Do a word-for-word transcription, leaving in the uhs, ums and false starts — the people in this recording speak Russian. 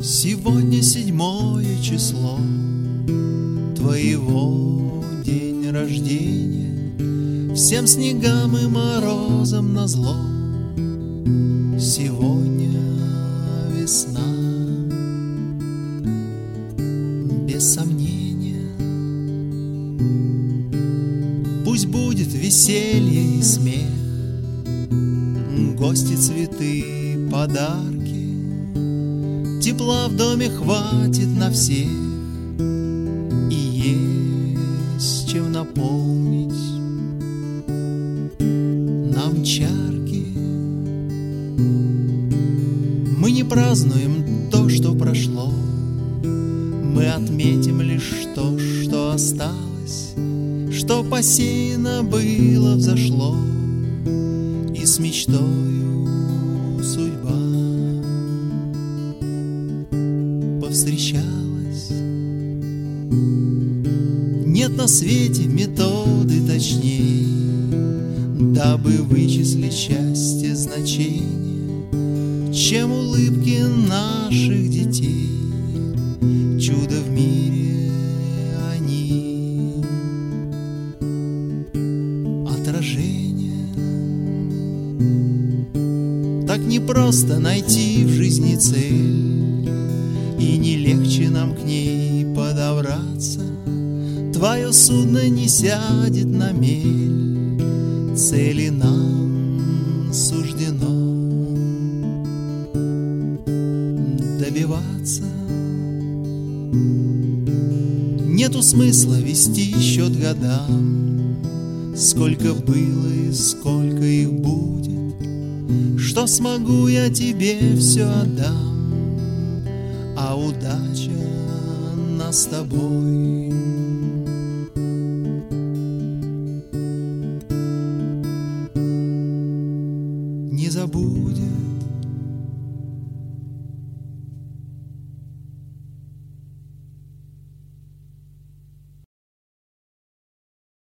Сегодня седьмое число твоего день рождения, всем снегам и морозам назло. Сегодня весна, без сомнения. Пусть будет веселье и смех, гости, цветы, подарки. Тепла в доме хватит на всех, и есть чем наполнить нам чарки. Мы не празднуем то, что прошло, мы отметим лишь то, что осталось, что посеяно было, взошло, и с мечтою судьба повстречалась. Нет на свете методы точней, дабы вычислить счастье значение, чем улыбки наших детей. Чудо в мире они, отражение. Так непросто найти в жизни цель, и не легче нам к ней подобраться. Твое судно не сядет на мель, цели нам суждено добиваться. Нету смысла вести счет годам, сколько было и сколько их будет. Что смогу, я тебе все отдам, а удача нас с тобой не забудет.